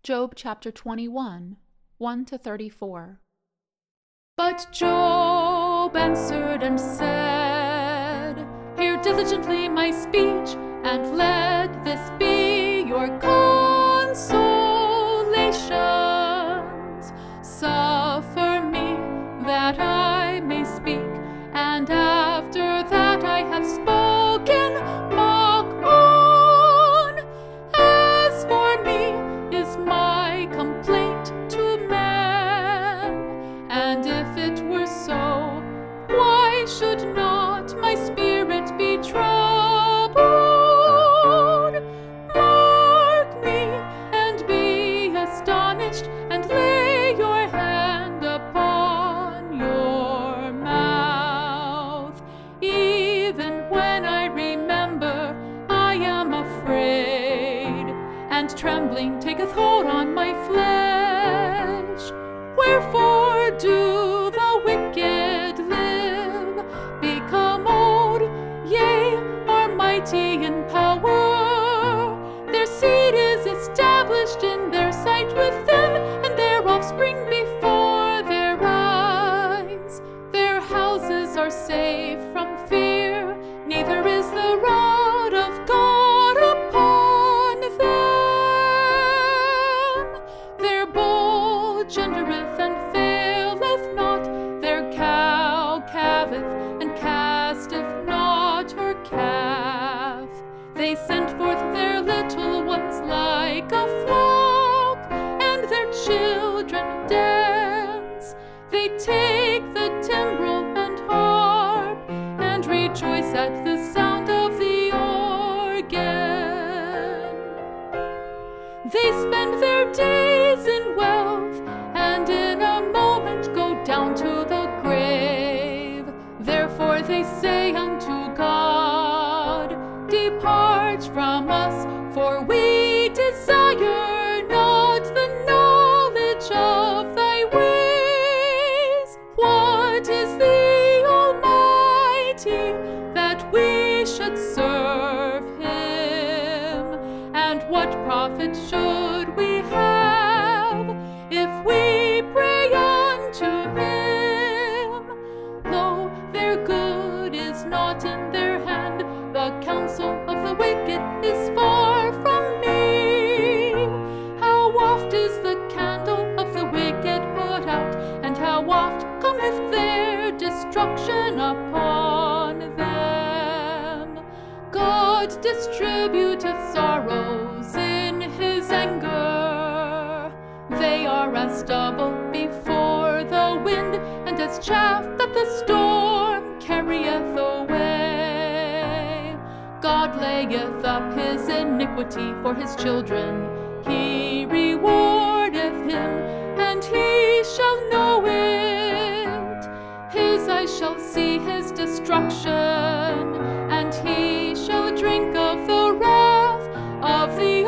Job chapter 21, 1-34. But Job answered and said, Hear diligently my speech, and let this be your consolations. Suffer me that I may speak, and after that I have spoken, mock on. As for me is my complaint to man, and if it were so, why should not my spirit be troubled? Mark me and be astonished, and lay your hand upon your mouth. Even when I remember, I am afraid, and trembling taketh hold on my flesh. Wherefore do the wicked live, become old, yea, are mighty in power? Their seed is established in their sight with them, and their offspring before their eyes. Their houses are safe from fear, neither is the rod of God upon them. Their bull gendereth and faileth not, their cow calveth and casteth not her calf. They send forth their little ones like a flock, and their children dance. They take the timbrel and harp, and rejoice at the sound of the organ. They spend their days in wealth, and in a moment go down to the grave. Therefore they say unto God, Depart from us, for we desire not the knowledge of thy ways. What is the Almighty, that we should serve him? And what profit should we have if we pray unto him? Lo, their good is not in their hand, the counsel of the wicked is far from me. How oft is the candle of the wicked put out, and how oft cometh their destruction upon them? God distributeth sorrows in his anger. They are as stubble before the wind, and as chaff that the storm carrieth away. God layeth up his iniquity for his children. He rewardeth him, and he shall know it. His eyes shall see his destruction, and he shall drink of the wrath of the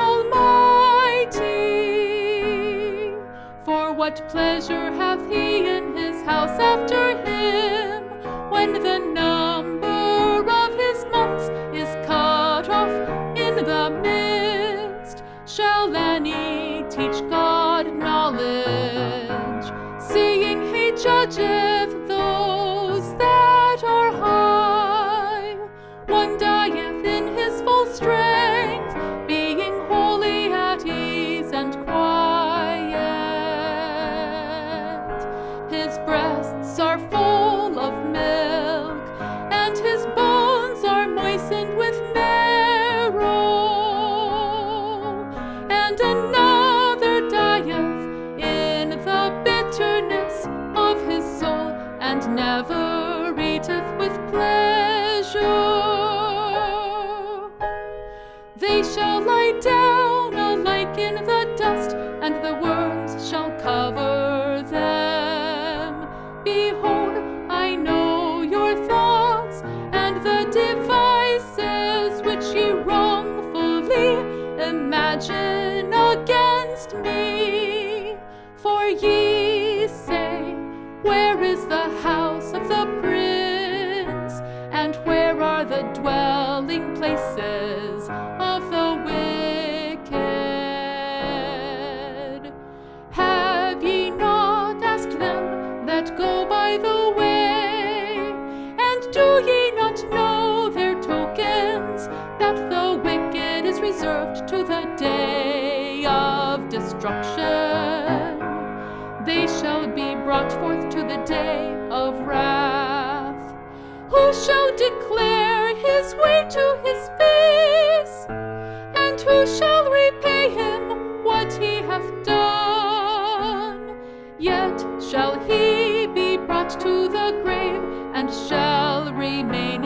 Almighty. For what pleasure hath he in his house after him, when the number of his months is cut off in the midst? Shall any teach God knowledge, seeing he judgeth those that are high? One dieth in his full strength, being wholly at ease and quiet. His breasts are full of milk, and his bones are moistened with marrow. And another dieth in the bitterness of his soul, and never eateth with pleasure. They shall lie down alike in the dust, and the worms shall cover them. Behold, I know your thoughts, and the devices which ye wrongfully imagine against me. For ye say, Where is the house of the prince? And where are the dwelling places of the wicked? reserved to the day of destruction. They shall be brought forth to the day of wrath. Who shall declare his way to his face? And who shall repay him what he hath done? Yet shall he be brought to the grave, and shall remain